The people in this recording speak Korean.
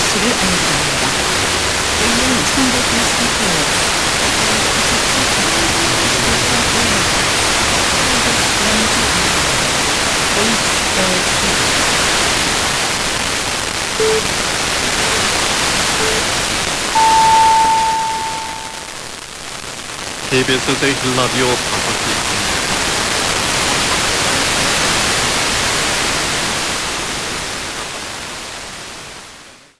위치를 알려드립니다. A는 320m, KBS 대일 라디오 5시